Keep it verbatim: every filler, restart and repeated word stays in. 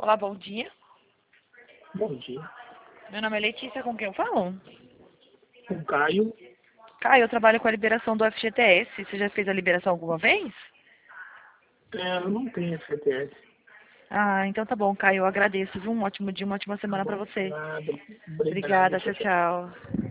Olá, bom dia. Bom dia. Meu nome é Letícia, com quem eu falo? O Caio, Caio, eu trabalho com a liberação do F G T S. Você já fez a liberação alguma vez? é, eu não tenho F T S. Ah, então tá bom, Caio. Eu agradeço, viu? Um ótimo dia, uma ótima Tá semana pra bom? você. Nada. Obrigado. Obrigada, Tchau, tchau, tchau. tchau.